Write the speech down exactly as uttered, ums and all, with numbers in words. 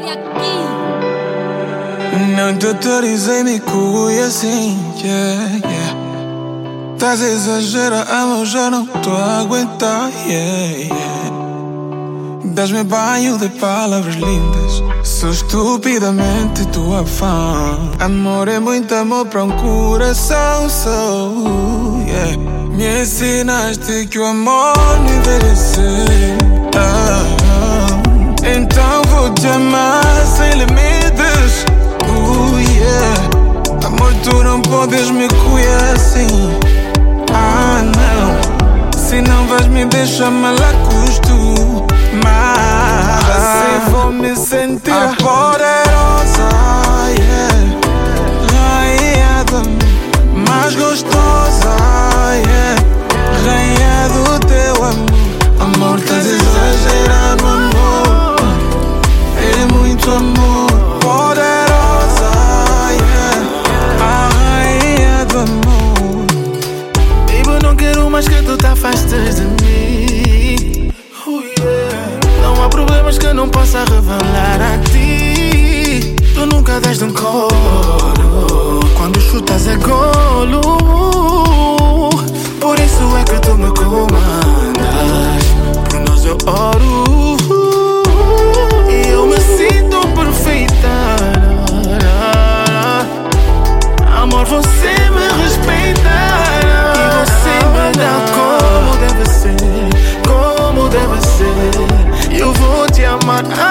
Não te autorizei, me cuide assim, yeah, yeah. Tás a exagerar, amor, já não tô a aguentar, yeah, yeah. Dás-me banho de palavras lindas, sou estupidamente tua fã. Amor é muito amor para um coração, so, yeah. Me ensinaste que o amor não envelhecer, ah, ah. Então vou te amar sem limites, uh, yeah. Amor, tu não podes me cuidar assim, ah, não. Se não vais me deixar mal acostumada, assim vou me sentir a poderosa, yeah. Rainha da mais gostosa, yeah. Rainha do teu amor. Amor, estás a exagerar no amor, é muito amor. Poderosa, yeah. A rainha do amor. Baby, não quero mais que tu te afastes de mim, oh, yeah. Não há problemas que eu não possa revelar a ti. Tu nunca dás de um colo, quando chutas é golo. Por isso é que tu me comandas, por nós eu oro. E eu me sinto perfeita. Amor, você me respeita, e você me dá como deve ser, como deve ser. Eu vou te amar.